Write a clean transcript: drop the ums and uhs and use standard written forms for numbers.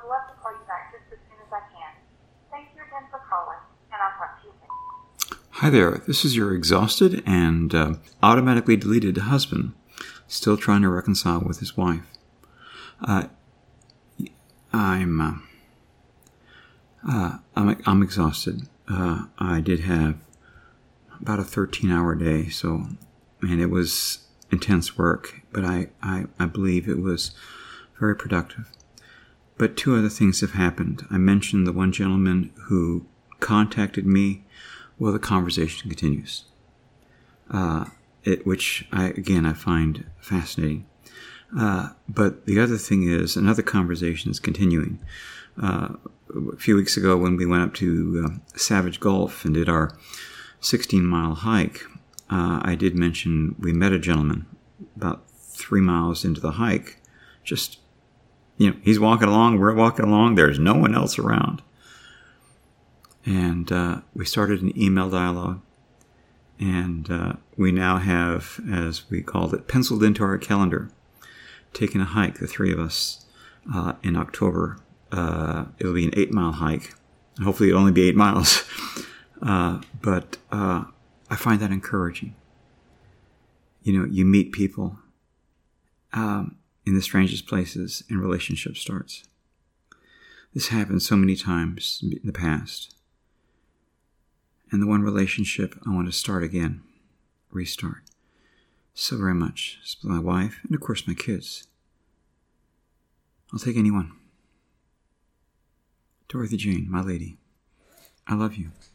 love to call you back just as soon as I can. Thank you again for calling, and I'll talk to you soon. Hi there, this is your exhausted and automatically deleted husband, still trying to reconcile with his wife. I'm exhausted. I did have about a 13-hour day, and it was intense work, but I believe it was very productive. But two other things have happened. I mentioned the one gentleman who contacted me. Well, the conversation continues, which I find fascinating. But the other thing is, another conversation is continuing. A few weeks ago when we went up to Savage Gulf and did our 16-mile hike, I did mention we met a gentleman about 3 miles into the hike. Just, he's walking along, we're walking along, there's no one else around. And we started an email dialogue, and we now have, as we called it, penciled into our calendar, taking a hike, the three of us, in October. It'll be an 8-mile hike. Hopefully it'll only be 8 miles. But I find that encouraging. You meet people in the strangest places and relationship starts. This happened so many times in the past. And the one relationship I want to start again, restart, so very much. It's my wife and, of course, my kids. I'll take anyone. Dorothy Jane, my lady, I love you.